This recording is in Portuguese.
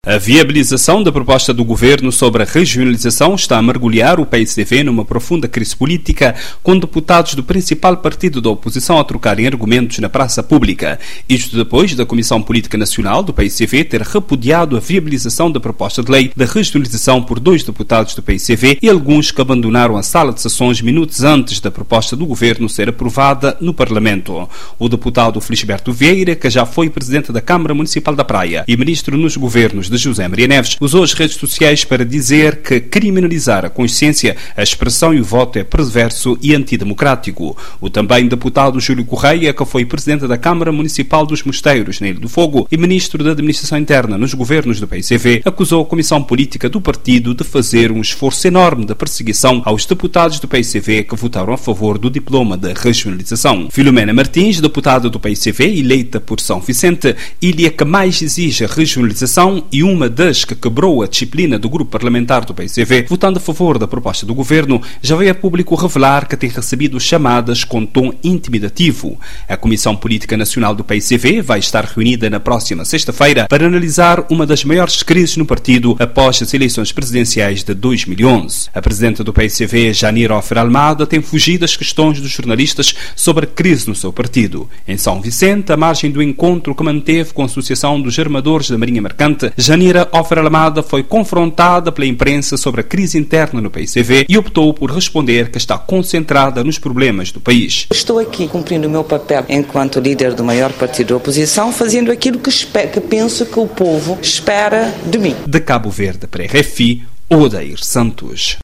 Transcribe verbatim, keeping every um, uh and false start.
A viabilização da proposta do governo sobre a regionalização está a mergulhar o P S D V numa profunda crise política, com deputados do principal partido da oposição a trocarem argumentos na praça pública. Isto depois da Comissão Política Nacional do P S D V ter repudiado a viabilização da proposta de lei de regionalização por dois deputados do P S D V e alguns que abandonaram a sala de sessões minutos antes da proposta do governo ser aprovada no Parlamento. O deputado Felisberto Vieira, que já foi presidente da Câmara Municipal da Praia e ministro nos governos de José Maria Neves, usou as redes sociais para dizer que criminalizar a consciência, a expressão e o voto é perverso e antidemocrático. O também deputado Júlio Correia, que foi presidente da Câmara Municipal dos Mosteiros, na Ilha do Fogo, e ministro da Administração Interna nos governos do P S D V, acusou a Comissão Política do partido de fazer um esforço enorme de perseguição aos deputados do P S D V que votaram a favor do diploma de regionalização. Filomena Martins, deputada do P S D V, eleita por São Vicente, ilha que mais exige a regionalização e uma das que quebrou a disciplina do grupo parlamentar do P S D V, votando a favor da proposta do governo, já veio a público revelar que tem recebido chamadas com tom intimidativo. A Comissão Política Nacional do P S D V vai estar reunida na próxima sexta-feira para analisar uma das maiores crises no partido após as eleições presidenciais de dois mil e onze. A presidenta do P S D V, Janira Ofer Almada, tem fugido às questões dos jornalistas sobre a crise no seu partido. Em São Vicente, à margem do encontro que manteve com a Associação dos Armadores da Marinha Mercante, Janira Ofer Almada foi confrontada pela imprensa sobre a crise interna no P S D V e optou por responder que está concentrada nos problemas do país. Estou aqui cumprindo o meu papel enquanto líder do maior partido da oposição, fazendo aquilo que, espero, que penso que o povo espera de mim. De Cabo Verde para a R F I, Odair Santos.